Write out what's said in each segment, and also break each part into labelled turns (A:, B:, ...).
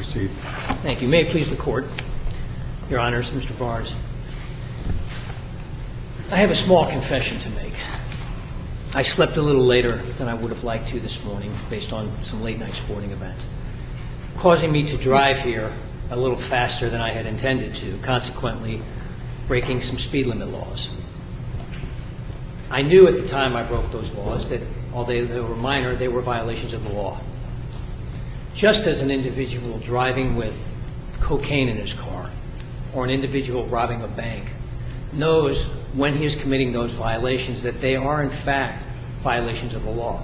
A: proceed.
B: Thank you. May it please the Court. Your Honors, Mr. Barnes. I have a small confession to make. I slept a little later than I would have liked to this morning based on some late-night sporting event, causing me to drive here a little faster than I had intended to, consequently breaking some speed limit laws. I knew at the time I broke those laws that, although they were minor, they were violations of the law. Just as an individual driving with cocaine in his car or an individual robbing a bank knows when he is committing those violations that they are in fact violations of the law.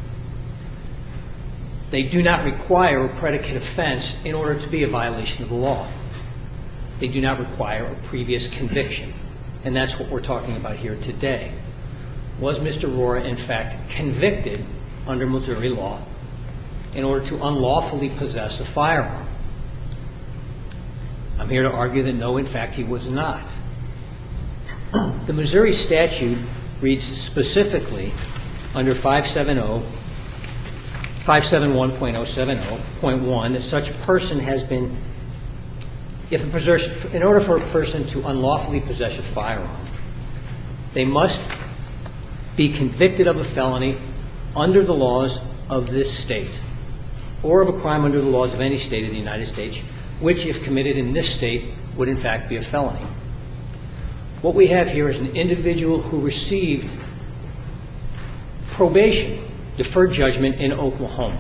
B: They do not require a predicate offense in order to be a violation of the law. They do not require a previous conviction, and that's what we're talking about here today. Was Mr. Rohrer in fact convicted under Missouri law in order to unlawfully possess a firearm? I'm here to argue that no, in fact, he was not. The Missouri statute reads specifically under 571.070.1 that such a person has been, in order for a person to unlawfully possess a firearm, they must be convicted of a felony under the laws of this state or of a crime under the laws of any state of the United States, which, if committed in this state, would in fact be a felony. What we have here is an individual who received probation, deferred judgment in Oklahoma.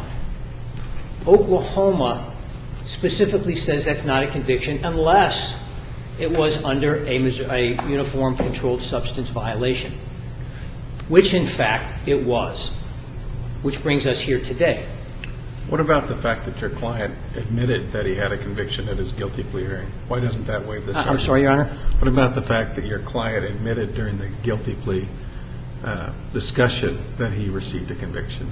B: Oklahoma specifically says that's not a conviction unless it was under a uniform controlled substance violation, which in fact it was, which brings us here today.
A: What about the fact that your client admitted that he had a conviction at his guilty plea hearing? Why doesn't that waive this argument?
B: I'm sorry, Your Honor?
A: What about the fact that your client admitted during the guilty plea discussion that he received a conviction?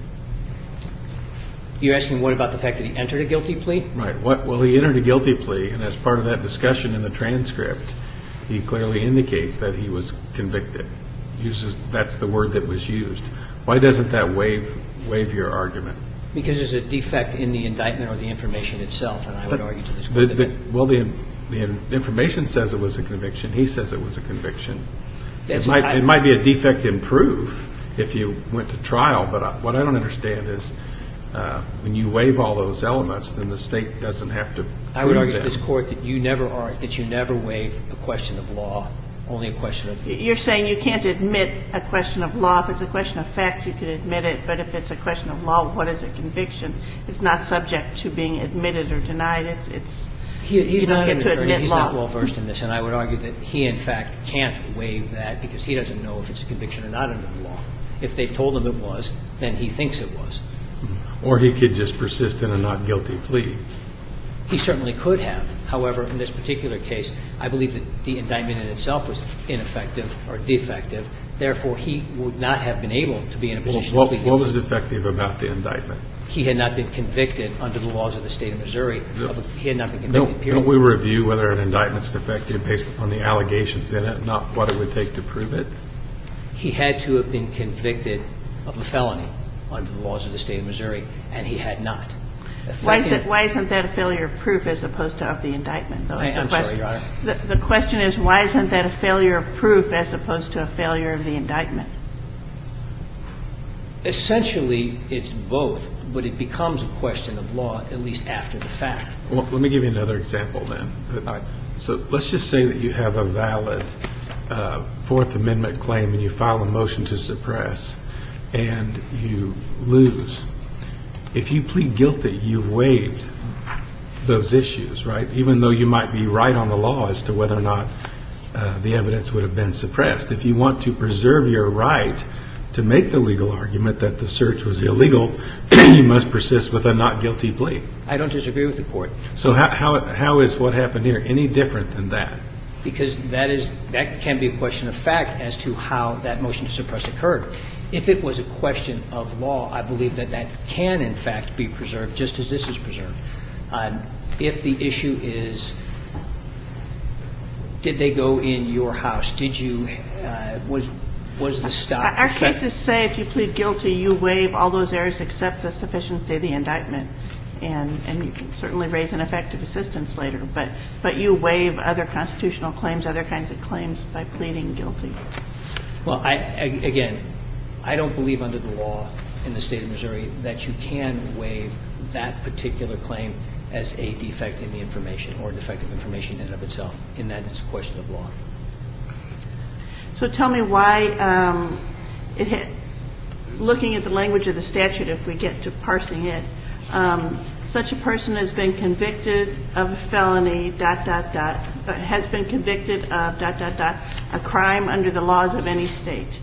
B: You're asking what about the fact that he entered a guilty plea?
A: Right. Well, he entered a guilty plea, and as part of that discussion in the transcript, he clearly indicates that he was convicted. That's the word that was used. Why doesn't that waive your argument?
B: Because there's a defect in the indictment or the information itself, and I would argue to this court that
A: the information says it was a conviction. He says it was a conviction. It
B: might
A: might be a defect in proof if you went to trial, but what I don't understand is when you waive all those elements, then the state doesn't have to prove them.
B: I would argue to this court that you never waive a question of law, only a question of...
C: You're saying you can't admit a question of law. If it's a question of fact, you can admit it, but if it's a question of law, what is a conviction? It's not subject to being admitted or denied.
B: He's not an attorney. He's not well versed in this, and I would argue that he, in fact, can't waive that because he doesn't know if it's a conviction or not under the law. If they've told him it was, then he thinks it was.
A: Or he could just persist in a not guilty plea.
B: He certainly could have. However, in this particular case, I believe that the indictment in itself was ineffective or defective. Therefore, he would not have been able to be in a position to plead guilty.
A: What was defective about the indictment?
B: He had not been convicted under the laws of the state of Missouri. He had not been convicted, period.
A: Don't we review whether an indictment's defective based upon the allegations in it, not what it would take to prove it?
B: He had to have been convicted of a felony under the laws of the state of Missouri, and he had not.
C: Why isn't that a failure of proof as opposed to of the indictment, though?
B: I'm sorry, Your Honor.
C: The question is, why isn't that a failure of proof as opposed to a failure of the indictment?
B: Essentially, it's both, but it becomes a question of law, at least after the fact.
A: Well, let me give you another example, then.
B: All right.
A: So let's just say that you have a valid Fourth Amendment claim and you file a motion to suppress and you lose. If you plead guilty, you've waived those issues, right? Even though you might be right on the law as to whether or not the evidence would have been suppressed. If you want to preserve your right to make the legal argument that the search was illegal, you must persist with a not guilty plea.
B: I don't disagree with the Court.
A: So how is what happened here any different than that?
B: Because that can be a question of fact as to how that motion to suppress occurred. If it was a question of law, I believe that can, in fact, be preserved just as this is preserved. If the issue is, did they go in your house? Did you was the stop?
C: Our cases say if you plead guilty, you waive all those areas except the sufficiency of the indictment. and you can certainly raise ineffective assistance later, but you waive other constitutional claims, other kinds of claims by pleading guilty.
B: Well, again, I don't believe under the law in the state of Missouri that you can waive that particular claim as a defect in the information or defective information in and of itself, and that is a question of law.
C: So tell me why looking at the language of the statute, if we get to parsing it, such a person has been convicted of a felony, has been convicted of, a crime under the laws of any state.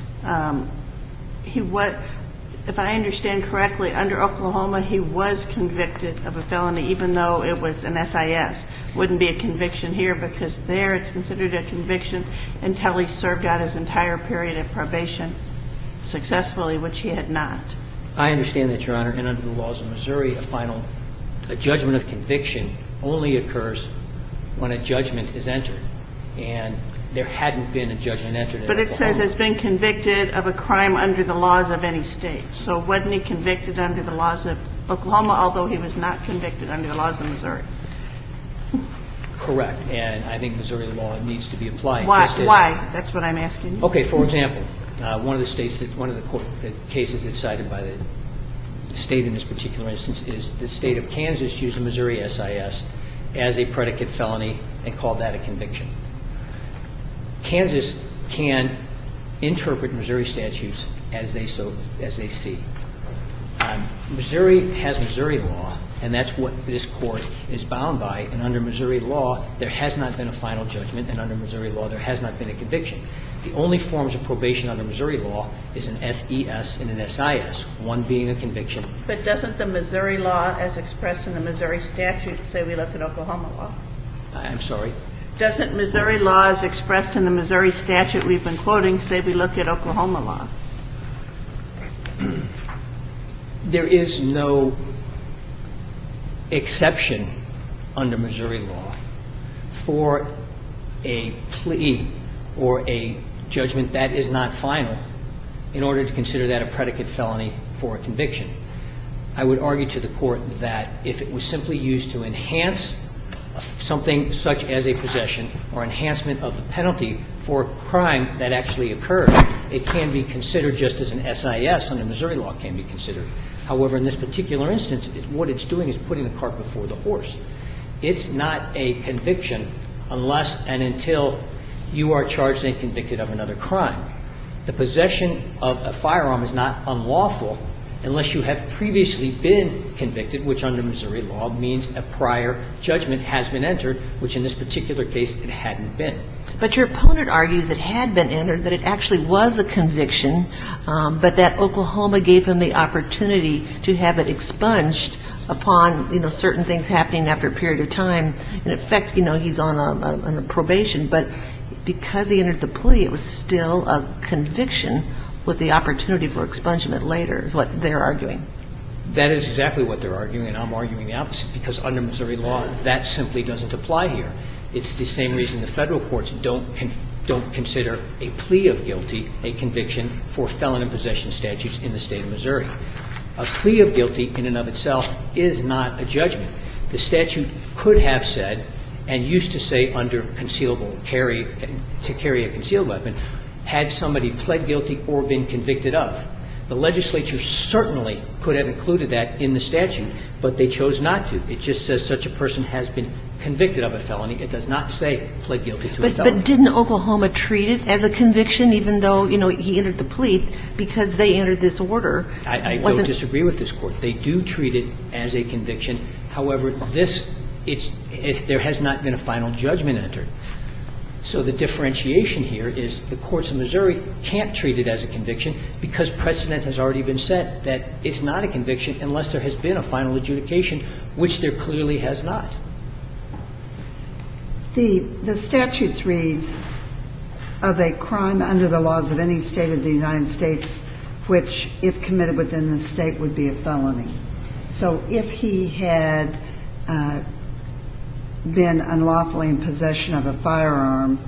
C: If I understand correctly, under Oklahoma, he was convicted of a felony, even though it was an SIS. Wouldn't be a conviction here because there it's considered a conviction until he served out his entire period of probation successfully, which he had not.
B: I understand that, Your Honor, and under the laws of Missouri, a judgment of conviction only occurs when a judgment is entered, and there hadn't been a judgment entered in
C: But it
B: Oklahoma.
C: says has been convicted of a crime under the laws of any state. So wasn't he convicted under the laws of Oklahoma, although he was not convicted under the laws of Missouri?
B: Correct, and I think Missouri law needs to be applied.
C: Why? That's what I'm asking you.
B: Okay, for example, one of the cases that's cited by the state in this particular instance is the state of Kansas used the Missouri SIS as a predicate felony and called that a conviction. Kansas can interpret Missouri statutes as they see. Missouri has Missouri law, and that's what this court is bound by. And under Missouri law, there has not been a final judgment, and under Missouri law, there has not been a conviction. The only forms of probation under Missouri law is an SES and an SIS, one being a conviction.
C: But doesn't the Missouri law, as expressed in the Missouri statute, say we look at Oklahoma law?
B: I'm sorry?
C: Doesn't Missouri law, as expressed in the Missouri statute we've been quoting, say we look at Oklahoma law?
B: There is no exception under Missouri law for a plea or a judgment that is not final in order to consider that a predicate felony for a conviction. I would argue to the court that if it was simply used to enhance something such as a possession or enhancement of the penalty for a crime that actually occurred, it can be considered just as an SIS under Missouri law can be considered. However, in this particular instance, what it's doing is putting the cart before the horse. It's not a conviction unless and until you are charged and convicted of another crime. The possession of a firearm is not unlawful unless you have previously been convicted, which under Missouri law means a prior judgment has been entered, which in this particular case it hadn't been.
D: But your opponent argues it had been entered, that it actually was a conviction, but that Oklahoma gave him the opportunity to have it expunged upon, certain things happening after a period of time. In effect, he's on a probation, but because he entered the plea, it was still a conviction with the opportunity for expungement later, is what they're arguing.
B: That is exactly what they're arguing, and I'm arguing the opposite, because under Missouri law, that simply doesn't apply here. It's the same reason the federal courts don't consider a plea of guilty a conviction for felon in possession statutes in the state of Missouri. A plea of guilty in and of itself is not a judgment. The statute could have said, and used to say under to carry a concealed weapon, had somebody pled guilty or been convicted of. The legislature certainly could have included that in the statute, but they chose not to. It just says such a person has been convicted of a felony. It does not say pled guilty to a felony.
D: But didn't Oklahoma treat it as a conviction, even though, he entered the plea, because they entered this order?
B: I don't disagree with this court. They do treat it as a conviction. However, there has not been a final judgment entered. So the differentiation here is the courts of Missouri can't treat it as a conviction because precedent has already been set that it's not a conviction unless there has been a final adjudication, which there clearly has not.
E: The statutes reads of a crime under the laws of any state of the United States, which, if committed within the state, would be a felony. So if he had been unlawfully in possession of a firearm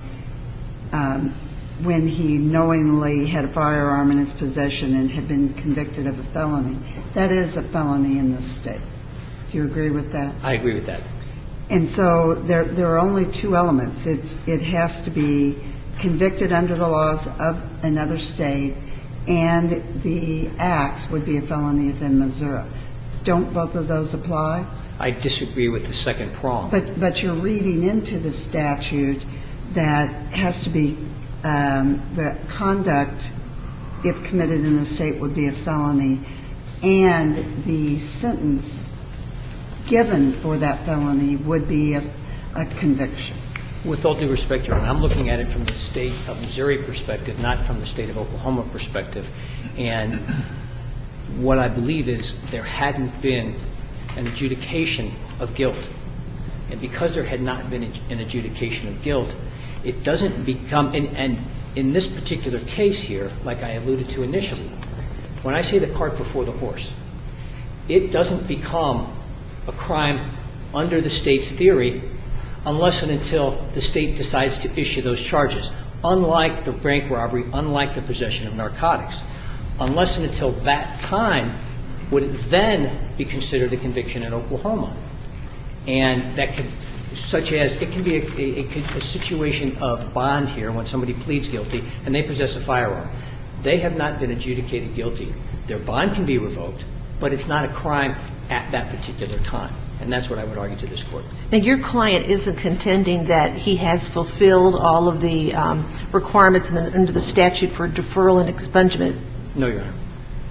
E: when he knowingly had a firearm in his possession and had been convicted of a felony, that is a felony in this state. Do you agree with that?
B: I agree with that.
E: And so there are only two elements. It has to be convicted under the laws of another state, and the acts would be a felony within Missouri. Don't both of those apply?
B: I disagree with the second prong.
E: But you're reading into the statute that has to be the conduct, if committed in the state, would be a felony, and the sentence given for that felony would be a conviction.
B: With all due respect, Your Honor, I'm looking at it from the state of Missouri perspective, not from the state of Oklahoma perspective. And what I believe is there hadn't been an adjudication of guilt. And because there had not been an adjudication of guilt, it doesn't become, and in this particular case here, like I alluded to initially, when I say the cart before the horse, it doesn't become a crime under the state's theory unless and until the state decides to issue those charges, unlike the bank robbery, unlike the possession of narcotics. Unless and until that time would it then be conviction in Oklahoma. And that could, such as, it can be a situation of bond here when somebody pleads guilty and they possess a firearm. They have not been adjudicated guilty. Their bond can be revoked, but it's not a crime at that particular time. And that's what I would argue to this Court.
D: Now, your client isn't contending that he has fulfilled all of the requirements under the statute for deferral and expungement?
B: No, Your Honor.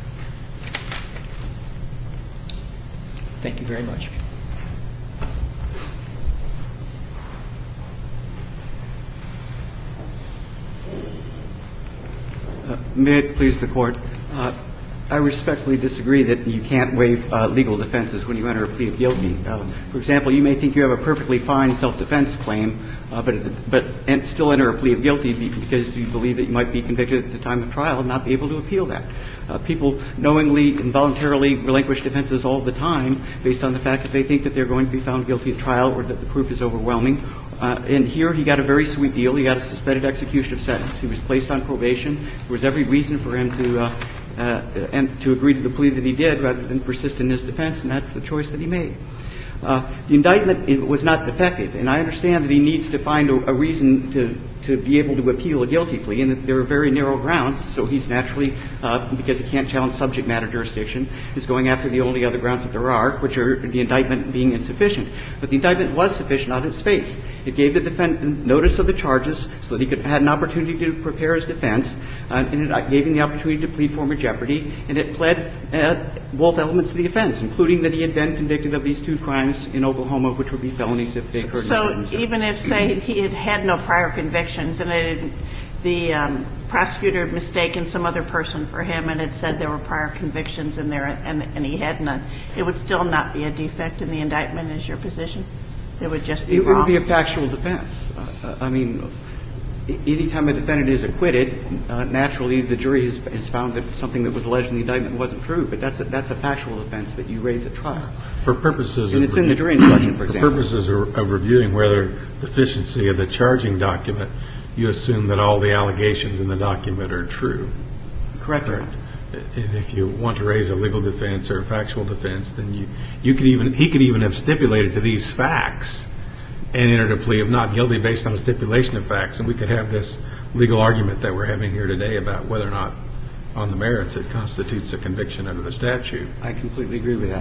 B: Thank you very much.
F: May it please the Court. I respectfully disagree that you can't waive legal defenses when you enter a plea of guilty. For example, you may think you have a perfectly fine self-defense claim, but still enter a plea of guilty because you believe that you might be convicted at the time of trial and not be able to appeal that. People knowingly and voluntarily relinquish defenses all the time based on the fact that they think that they're going to be found guilty at trial or that the proof is overwhelming. And here he got a very sweet deal. He got a suspended execution of sentence. He was placed on probation. There was every reason for him to agree to the plea that he did rather than persist in his defense, and that's the choice that he made. The indictment was not defective, and I understand that he needs to find a reason to be able to appeal a guilty plea, and that there are very narrow grounds. So he's naturally, because he can't challenge subject matter jurisdiction, is going after the only other grounds that there are, which are the indictment being insufficient. But the indictment was sufficient on its face. It gave the defendant notice of the charges so that he had an opportunity to prepare his defense, and it gave him the opportunity to plead former jeopardy, and it pled both elements of the offense, including that he had been convicted of these two crimes in Oklahoma, which would be felonies if they occurred in
C: So
F: Missouri.
C: even if, say, he had had no prior convictions and the prosecutor had mistaken some other person for him and had said there were prior convictions in there and he had none, it would still not be a defect in the indictment, is your position? It would just be wrong?
F: It would be a factual defense. I mean, any time a defendant is acquitted, naturally the jury has found that something that was alleged in the indictment wasn't true. But that's a factual defense that you raise at trial.
A: For purposes
F: and it's in the jury instruction, for example.
A: For purposes of reviewing whether deficiency of the charging document, you assume that all the allegations in the document are true.
F: Correct.
A: Right. And if you want to raise a legal defense or a factual defense, then he could even have stipulated to these facts and entered a plea of not guilty based on a stipulation of facts, and we could have this legal argument that we're having here today about whether or not on the merits it constitutes a conviction under the statute.
F: I completely agree with that.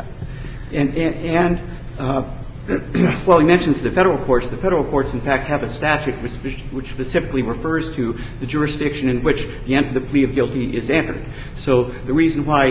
F: And well, he mentions the federal courts. The federal courts, in fact, have a statute which specifically refers to the jurisdiction in which the plea of guilty is entered. So the reason why,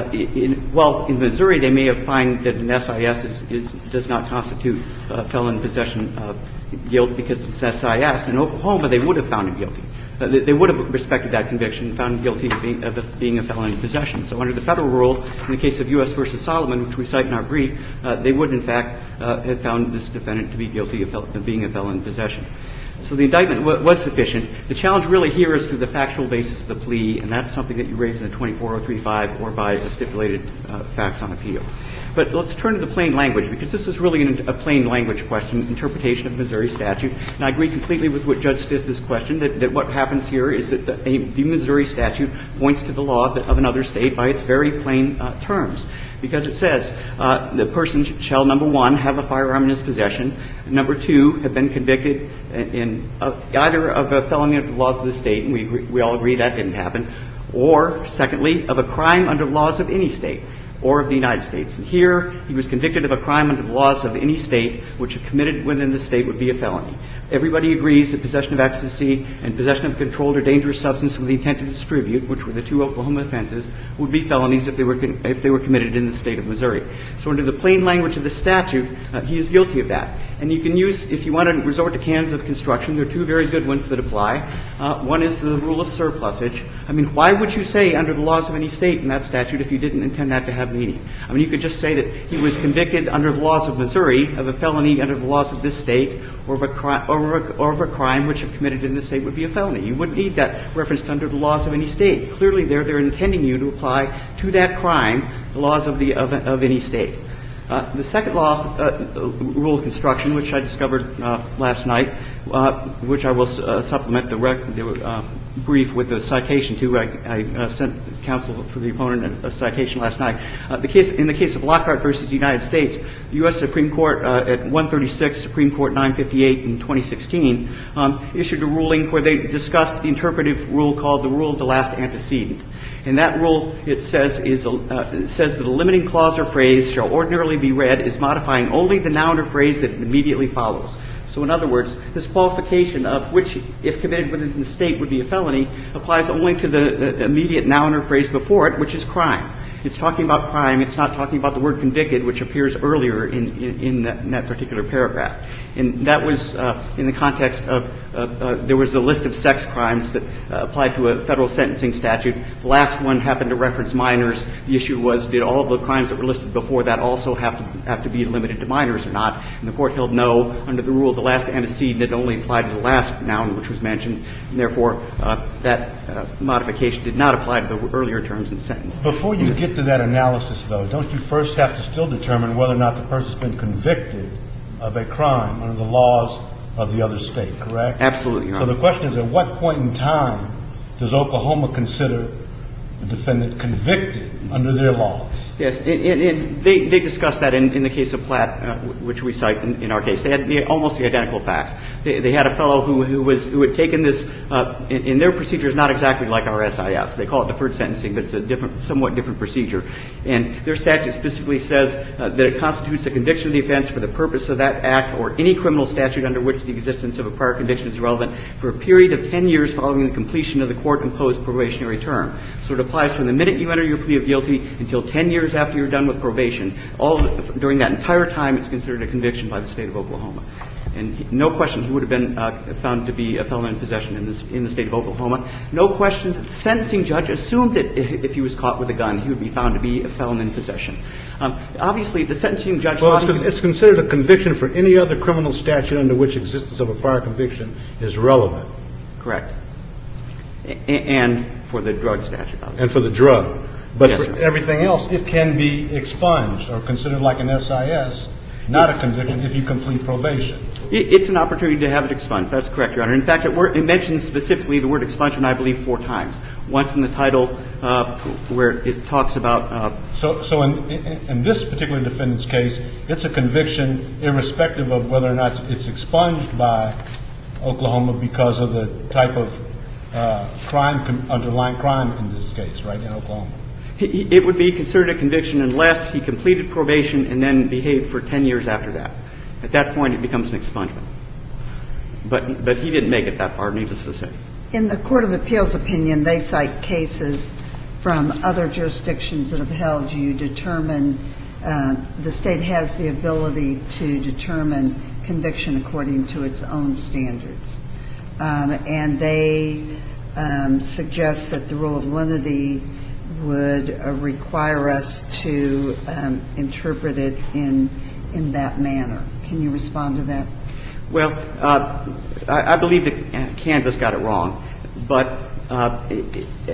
F: in Missouri, they may have found that an SIS does not constitute felon possession of guilt because it's SIS. In Oklahoma, they would have found him guilty. They would have respected that conviction and found him guilty of being a felon in possession. So under the federal rule, in the case of U.S. v. Solomon, which we cite in our brief, they would, in fact, have found this defendant to be guilty of being a felon in possession. So the indictment was sufficient. The challenge really here is to the factual basis of the plea, and that's something that you raise in a 24035 or by a stipulated facts on appeal. But let's turn to the plain language, because this is really a plain language question, interpretation of Missouri statute. And I agree completely with what Judge Stith's question, that what happens here is that the Missouri statute points to the law of another state by its very plain terms. Because it says the person shall, number one, have a firearm in his possession, number two, have been convicted in either of a felony under the laws of the state, and we all agree that didn't happen, or, secondly, of a crime under the laws of any state or of the United States. And here he was convicted of a crime under the laws of any state which, if committed within the state, would be a felony. Everybody agrees that possession of ecstasy and possession of a controlled or dangerous substance with the intent to distribute, which were the two Oklahoma offenses, would be felonies if they were committed in the state of Missouri. So under the plain language of the statute, he is guilty of that. And you can use, if you want to resort to canons of construction, there are two very good ones that apply. One is the rule of surplusage. I mean, why would you say under the laws of any state in that statute if you didn't intend that to have meaning? I mean, you could just say that he was convicted under the laws of Missouri of a felony under the laws of this state, or of a crime which, if committed in this state, would be a felony. You wouldn't need that reference to under the laws of any state. Clearly, they're intending you to apply to that crime the laws of any state. The second law, rule of construction, which I discovered last night, which I will supplement the brief with a citation to. I sent counsel for the opponent a citation last night. In the case of Lockhart versus United States, the U.S. Supreme Court at 136, Supreme Court 958 in 2016, issued a ruling where they discussed the interpretive rule called the rule of the last antecedent. In that rule, it says that a limiting clause or phrase shall ordinarily be read as modifying only the noun or phrase that immediately follows. So in other words, this qualification of which, if committed within the state, would be a felony applies only to the immediate noun or phrase before it, which is crime. It's talking about crime. It's not talking about the word convicted, which appears earlier in that particular paragraph. And that was in the context of there was a list of sex crimes that applied to a federal sentencing statute. The last one happened to reference minors. The issue was, did all of the crimes that were listed before that also have to be limited to minors or not? And the court held no. Under the rule of the last antecedent, it only applied to the last noun which was mentioned, and therefore that modification did not apply to the earlier terms in the sentence.
G: Before you get to that analysis, though, don't you first have to still determine whether or not the person's been convicted of a crime under the laws of the other state, correct?
F: Absolutely, Your Honor.
G: So the question is, at what point in time does Oklahoma consider the defendant convicted under their laws?
F: Yes, and they discussed that in the case of Platt, which we cite in our case. They had almost the identical facts. They had a fellow who had taken this, in their procedure is not exactly like our SIS. They call it deferred sentencing, but it's a somewhat different procedure. And their statute specifically says that it constitutes a conviction of the offense for the purpose of that act or any criminal statute under which the existence of a prior conviction is relevant for a period of 10 years following the completion of the court-imposed probationary term. So it applies from the minute you enter your plea of guilty until 10 years after you're done with probation. During that entire time, it's considered a conviction by the State of Oklahoma. And no question, he would have been found to be a felon in possession in the State of Oklahoma. No question, the sentencing judge assumed that if he was caught with a gun, he would be found to be a felon in possession. Obviously, the sentencing judge
G: Well, it's considered a conviction for any other criminal statute under which existence of a prior conviction is relevant.
F: Correct. And for the drug statute, obviously.
G: And for the drug. But
F: Yes,
G: for
F: sir.
G: everything else, it can be expunged or considered like an SIS, not a conviction if you complete probation.
F: It's an opportunity to have it expunged. That's correct, Your Honor. In fact, it mentions specifically the word expungement, I believe, 4 times. Once in the title where it talks about
G: So in this particular defendant's case, it's a conviction irrespective of whether or not it's expunged by Oklahoma because of the type of underlying crime in this case, right, in Oklahoma.
F: It would be considered a conviction unless he completed probation and then behaved for 10 years after that. At that point, it becomes an expungement. But he didn't make it that far, needless to say.
E: In the Court of Appeals opinion, they cite cases from other jurisdictions that have held you determine the state has the ability to determine conviction according to its own standards. And they suggest that the rule of lenity would require us to interpret it in that manner. Can you respond to that?
F: Well, I believe that Kansas got it wrong. But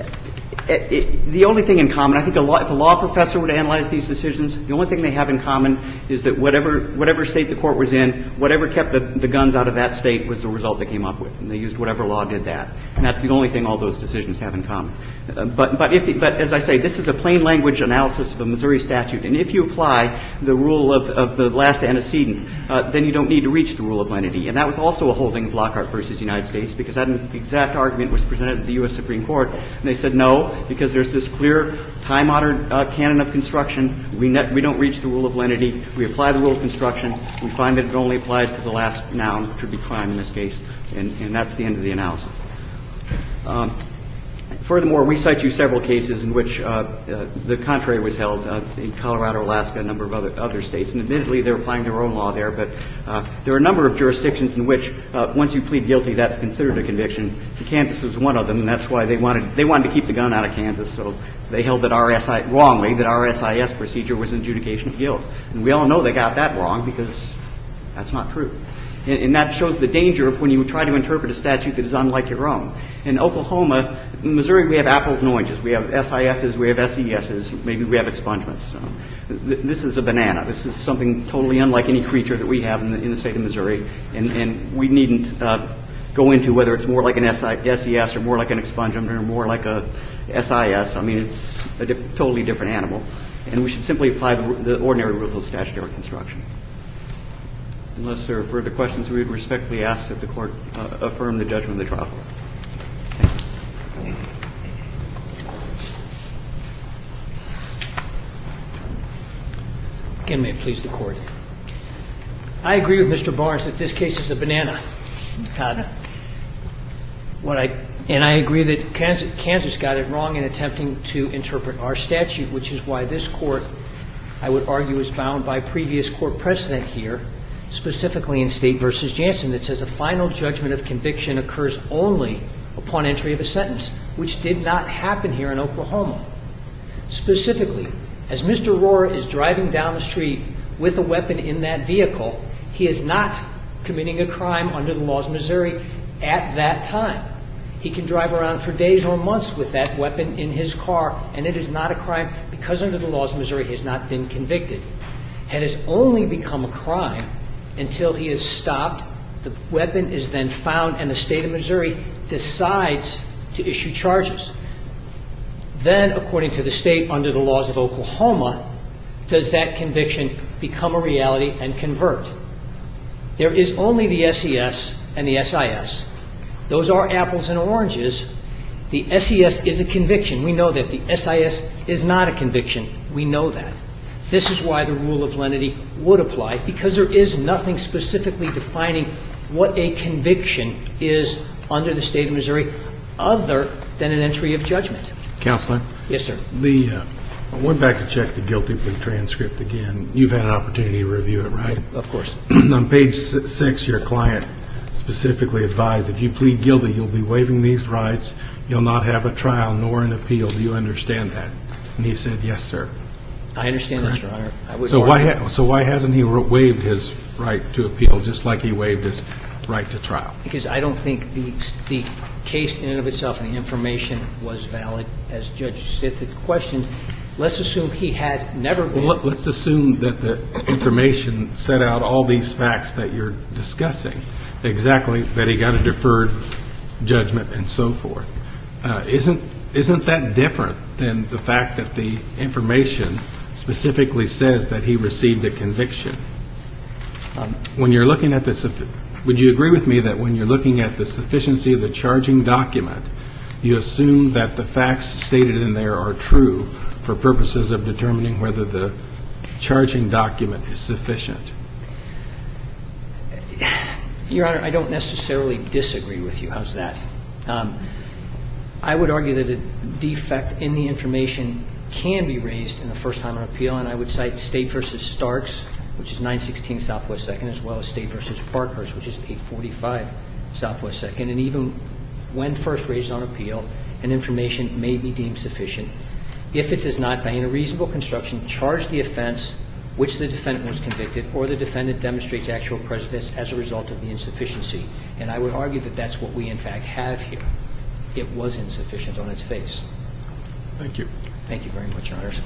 F: The only thing in common, I think if a law professor were to analyze these decisions, the only thing they have in common is that whatever state the court was in, whatever kept the guns out of that state was the result they came up with. And they used whatever law did that. And that's the only thing all those decisions have in common. But as I say, this is a plain language analysis of a Missouri statute. And if you apply the rule of the last antecedent, then you don't need to reach the rule of lenity. And that was also a holding of Lockhart versus United States, because that exact argument was presented at the U.S. Supreme Court. And they said no, because there's this clear time-honored canon of construction. We don't reach the rule of lenity. We apply the rule of construction. We find that it only applied to the last noun, which would be crime in this case. And that's the end of the analysis. Furthermore, we cite you several cases in which the contrary was held in Colorado, Alaska, a number of other states. And admittedly, they're applying their own law there. But there are a number of jurisdictions in which once you plead guilty, that's considered a conviction. Kansas was one of them, and that's why they wanted to keep the gun out of Kansas. So they held that wrongly that RSIS procedure was an adjudication of guilt. And we all know they got that wrong, because that's not true. And that shows the danger of when you try to interpret a statute that is unlike your own. In Oklahoma, in Missouri, we have apples and oranges. We have SISs, we have SESs, maybe we have expungements. This is a banana. This is something totally unlike any creature that we have in the state of Missouri. And we needn't go into whether it's more like an SES or more like an expungement or more like a SIS. I mean, it's a totally different animal. And we should simply apply the ordinary rules of statutory construction. Unless there are further questions, we would respectfully ask that the Court affirm the judgment of the trial court.
B: Again, may it please the Court. I agree with Mr. Barnes that this case is a banana. And I agree that Kansas got it wrong in attempting to interpret our statute, which is why this Court, I would argue, is bound by previous court precedent here, specifically in State v. Jansen, that says a final judgment of conviction occurs only upon entry of a sentence, which did not happen here in Oklahoma. Specifically, as Mr. Rohrer is driving down the street with a weapon in that vehicle, he is not committing a crime under the laws of Missouri at that time. He can drive around for days or months with that weapon in his car, and it is not a crime because under the laws of Missouri he has not been convicted. It has only become a crime until he is stopped, the weapon is then found, and the state of Missouri decides to issue charges. Then, according to the state, under the laws of Oklahoma, does that conviction become a reality and convert. There is only the SES and the SIS. Those are apples and oranges. The SES is a conviction. We know that. The SIS is not a conviction. We know that. This is why the rule of lenity would apply, because there is nothing specifically defining what a conviction is under the state of Missouri other than an entry of judgment.
A: Counselor?
B: Yes, sir.
A: I went back to check the guilty plea transcript again. You've had an opportunity to review it, right?
B: Of course.
A: On page 6, your client specifically advised, if you plead guilty, you'll be waiving these rights. You'll not have a trial nor an appeal. Do you understand that? And he said, yes, sir.
B: I understand that, Your Honor.
A: So why hasn't he waived his right to appeal, just like he waived his right to trial?
B: Because I don't think the case in and of itself and the information was valid. As Judge Stith had questioned, let's assume he had never been.
A: Well, let's assume that the information set out all these facts that you're discussing, exactly that he got a deferred judgment and so forth. Isn't that different than the fact that the information specifically says that he received a conviction? When you're looking at this, would you agree with me that when you're looking at the sufficiency of the charging document, you assume that the facts stated in there are true for purposes of determining whether the charging document is sufficient?
B: Your Honor, I don't necessarily disagree with you. How's that? I would argue that a defect in the information can be raised in the first time on appeal, and I would cite State v. Starks, which is 916 Southwest 2nd, as well as State v. Parkhurst, which is 845 Southwest 2nd. And even when first raised on appeal, an information may be deemed sufficient if it does not, by any reasonable construction, charge the offense which the defendant was convicted, or the defendant demonstrates actual prejudice as a result of the insufficiency. And I would argue that that's what we, in fact, have here. It was insufficient on its face.
A: Thank you.
B: Thank you very much, Your Honors.